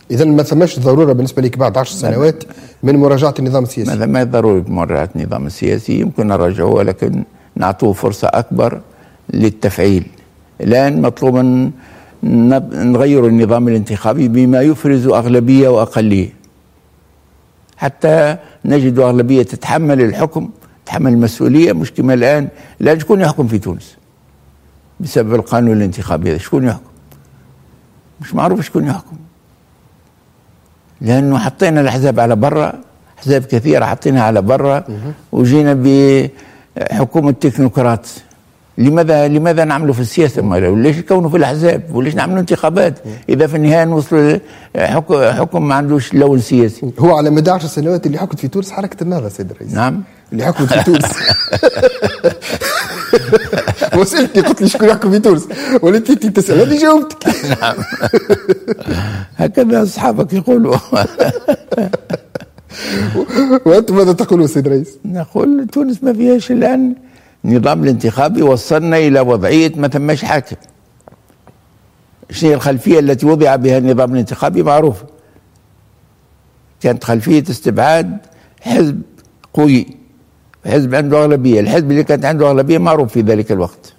إذا ما ثماش ضرورة بالنسبة لك بعد 10 سنوات من مراجعة النظام السياسي؟ ما ضروري مراجعة النظام السياسي، يمكن نراجعه ولكن نعطوه فرصة أكبر للتفعيل. الآن مطلوب أن نغير النظام الانتخابي بما يفرز أغلبية وأقلية حتى نجد أغلبية تتحمل الحكم، تتحمل المسؤولية. مش كما الآن، لا شكون يحكم في تونس بسبب القانون الانتخابي هذا؟ شكون يحكم؟ مش معروف شكون يحكم، لأنه حطينا الأحزاب على برا، أحزاب كثيرة حطيناها على برا وجينا بحكومة تكنوقراط. لماذا نعملوا في السياسة؟ وليش يكونوا في الأحزاب؟ وليش نعملوا انتخابات إذا في النهاية نوصلوا حكم ما عندوش لون سياسي؟ هو على مدى 10 سنوات اللي حكمت في تونس حركة النهضة سيد الرئيس. نعم، اللي حكمت في تونس. وسألتني قلت لي شكون يحكم في تونس، وليت انت تسأل هذه جاوبتك. نعم. هكذا أصحابك يقولوا. وأنتم ماذا تقولون سيد الرئيس؟ نقول تونس ما فيهاش الآن النظام الانتخابي، وصلنا إلى وضعية ما ثماش حاكم. شنو الخلفية التي وضع بها النظام الانتخابي؟ معروفة، كانت خلفية استبعاد حزب قوي، حزب عنده أغلبية. الحزب اللي كانت عنده أغلبية معروف في ذلك الوقت.